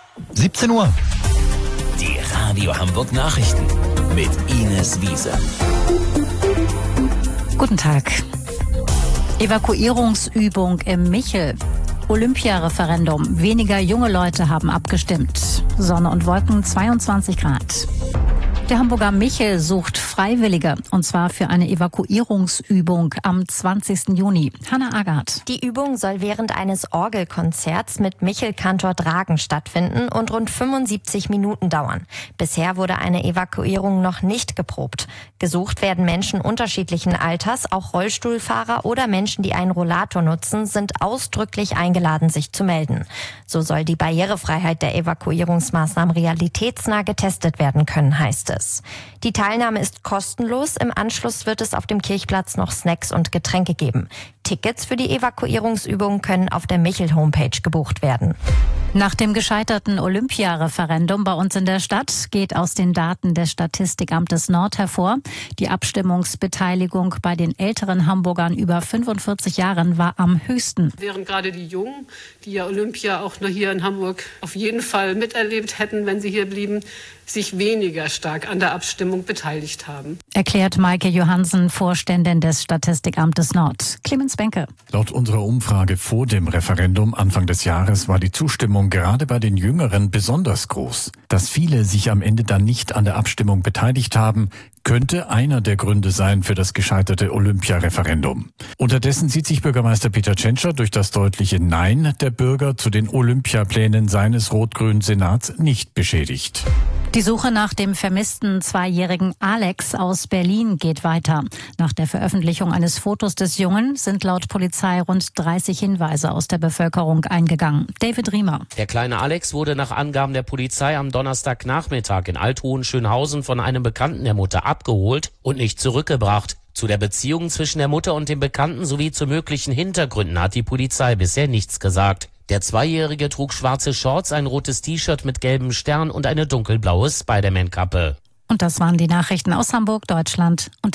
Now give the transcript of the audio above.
17 Uhr. Die Radio Hamburg Nachrichten mit Ines Wiese. Guten Tag. Evakuierungsübung im Michel. Olympiareferendum. Weniger junge Leute haben abgestimmt. Sonne und Wolken, 22 Grad. Der Hamburger Michel sucht Freiwillige, und zwar für eine Evakuierungsübung am 20. Juni. Hanna Agard. Die Übung soll während eines Orgelkonzerts mit Michel-Kantor Dragen stattfinden und rund 75 Minuten dauern. Bisher wurde eine Evakuierung noch nicht geprobt. Gesucht werden Menschen unterschiedlichen Alters, auch Rollstuhlfahrer oder Menschen, die einen Rollator nutzen, sind ausdrücklich eingeladen, sich zu melden. So soll die Barrierefreiheit der Evakuierungsmaßnahmen realitätsnah getestet werden können, heißt es. Die Teilnahme ist kostenlos. Im Anschluss wird es auf dem Kirchplatz noch Snacks und Getränke geben. Tickets für die Evakuierungsübung können auf der Michel-Homepage gebucht werden. Nach dem gescheiterten Olympiareferendum bei uns in der Stadt geht aus den Daten des Statistikamtes Nord hervor: Die Abstimmungsbeteiligung bei den älteren Hamburgern über 45 Jahren war am höchsten. Während gerade die Jungen, die ja Olympia auch nur hier in Hamburg auf jeden Fall miterlebt hätten, wenn sie hier blieben, sich weniger stark an der Abstimmung beteiligt haben. Erklärt Maike Johansen, Vorständin des Statistikamtes Nord. Clemens Benke. Laut unserer Umfrage vor dem Referendum Anfang des Jahres war die Zustimmung gerade bei den Jüngeren besonders groß. Dass viele sich am Ende dann nicht an der Abstimmung beteiligt haben, könnte einer der Gründe sein für das gescheiterte Olympiareferendum. Unterdessen sieht sich Bürgermeister Peter Tschentscher durch das deutliche Nein der Bürger zu den Olympiaplänen seines rot-grünen Senats nicht beschädigt. Die Suche nach dem vermissten 2-jährigen Alex aus Berlin geht weiter. Nach der Veröffentlichung eines Fotos des Jungen sind laut Polizei rund 30 Hinweise aus der Bevölkerung eingegangen. David Riemer. Der kleine Alex wurde nach Angaben der Polizei am Donnerstagnachmittag in Althohenschönhausen von einem Bekannten der Mutter abgeholt und nicht zurückgebracht. Zu der Beziehung zwischen der Mutter und dem Bekannten sowie zu möglichen Hintergründen hat die Polizei bisher nichts gesagt. Der 2-Jährige trug schwarze Shorts, ein rotes T-Shirt mit gelbem Stern und eine dunkelblaue Spider-Man-Kappe. Und das waren die Nachrichten aus Hamburg, Deutschland und